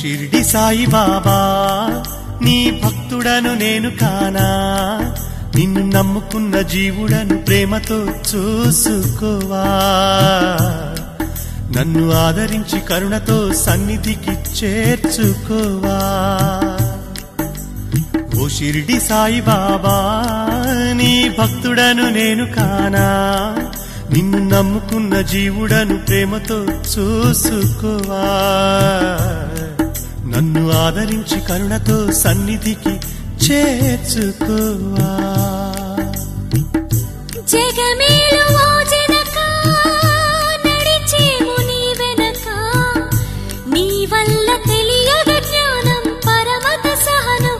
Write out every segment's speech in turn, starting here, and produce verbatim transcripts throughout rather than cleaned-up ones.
షిర్డి సాయి బాబా నీ భక్తుడను నేను కానా, నిన్ను నమ్ముకున్న జీవుడను ప్రేమతో చూసుకోవా, నన్ను ఆదరించి కరుణతో సన్నిధికి చేర్చుకోవా. ఓ షిర్డి సాయి బాబా నీ భక్తుడను నేను కానా, నిన్ను నమ్ముకున్న జీవుడను ప్రేమతో చూసుకోవా, నన్ను ఆదరించి కరుణతో సన్నిధికి చేర్చుకోవా. జగమేలు ఓ జనక నడిచేము నీ వెనక, నీ వల్ల తెలియగ జ్ఞానం పరమత సహనం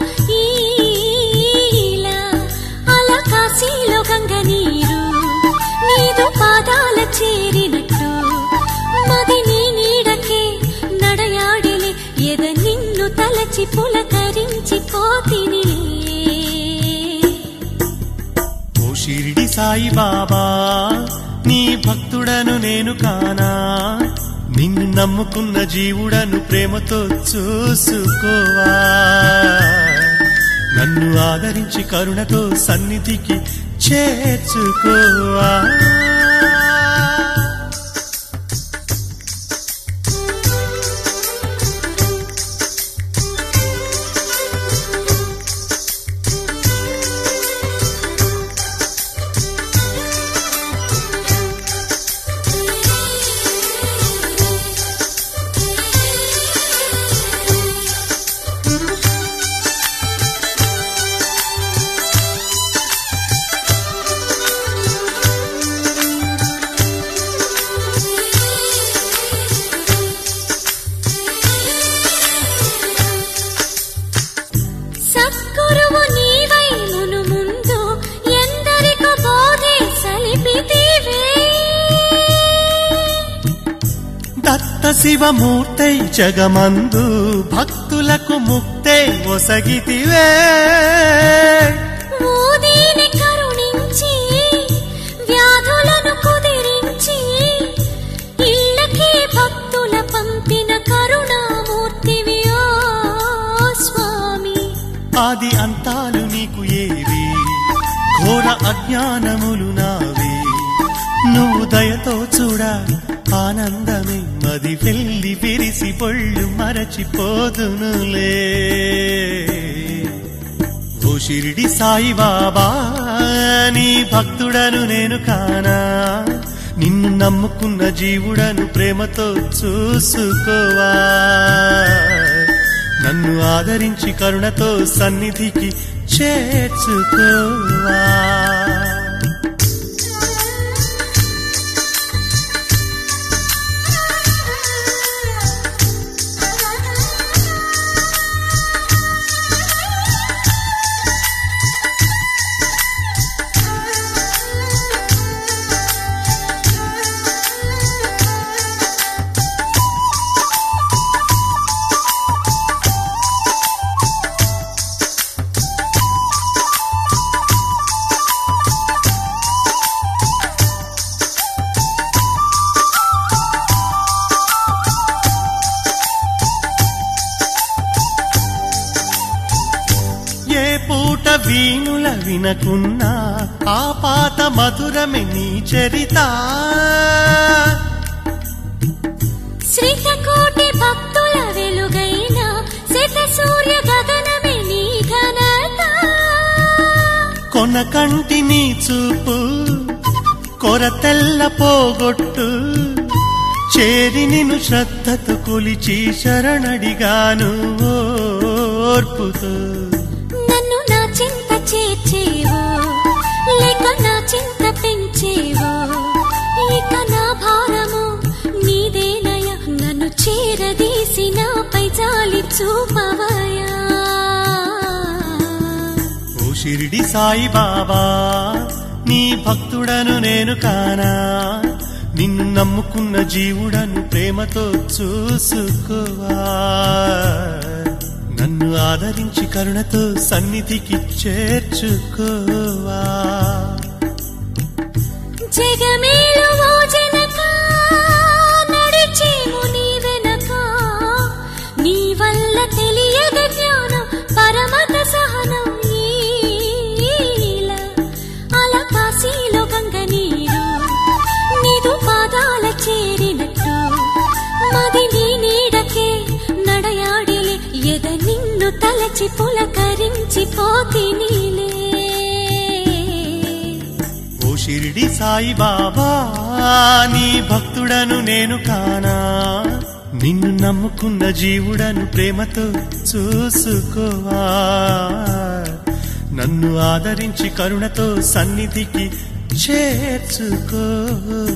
ఈలా, అలా కాశీలో గంగ నీరు నీదు పాదాల చేరినట్టు, మది నీ నీడకే నడయాడిలే ఎద నిన్ను తలచి పులకరించి పోతిని. ఓ షిర్డి సాయి బాబా నీ భక్తుడను నేను కానా, నిన్ను నమ్ముకున్న జీవుడను ప్రేమతో చూసుకోవా, నన్ను ఆదరించి కరుణతో సన్నిధికి చేర్చుకోవా. సద్గురువు నీవై మును ముందు ఎందరికో బోధే సలిపితివే, దత్త శివమూర్తై జగమందు భక్తులకు ముక్తే ఒసగితివే, ఊదిని కరుణించి వ్యాధులను కుదిరించి ఇళ్ళకే భక్తుల పంపిన కరుణామూర్తివి ఓ స్వామి. ఆది అంతాలు నీకు ఏవి, ఘోర అజ్ఞానములు నావి, నువ్వు దయతో చూడా ఆనందమే మది వెళ్ళి విరిసి పొళ్ళు మరచిపోదునులే. ఓ షిర్డి సాయి బాబా నీ భక్తుడను నేను కానా, నిన్ను నమ్ముకున్న జీవుడను ప్రేమతో చూసుకోవా, నన్ను ఆదరించి కరుణతో సన్నిధికి చేర్చుకోవా. ఏ పూట వీణుల వినకున్నా ఆ పాత మధురమే నీ చరిత, శ్రీతకోటి భక్తుల వెలుగైన శత సూర్య గగనమే నీ ఘనత, కొన కంటి నీ చూపు కొరతెల్ల పోగొట్టు, చేరి నిన్ను శ్రద్ధతో కొలిచి శరణడిగాను ఓర్పుతో. నన్ను నా చింత చేర్చేవో లేక నా చింత పెంచేవో, ఇక నా భారము నీదేనయ, నన్ను చేరదీసి నాపై జాలి చూపవయా. ఓ షిర్డి సాయి బాబా నీ భక్తుడను నేను కానా, నిన్ను నమ్ముకున్న జీవుడను ప్రేమతో చూసుకోవా, నన్ను ఆదరించి కరుణతో సన్నిధికి చేర్చుకోవా. జగమేలు ఓ జనక నడిచేము నీ వెనక, నీ వల్ల వల్ల తెలియద జ్ఞానం పరమత సహనం ఈల అలా కాశీలో గంగ నీరు నీదు పాదాల చేరినట్టు మది నీ నీడకే నడయాడిలే ఎద నిన్ను తలచి పులకరించి పోతి నీలే. ఓ షిరిడి సాయి బాబా నీ భక్తుడను నేను కానా, నిన్ను నమ్ముకున్న జీవుడను ప్రేమతో చూసుకోవా, నన్ను ఆదరించి కరుణతో సన్నిధికి చేర్చుకో.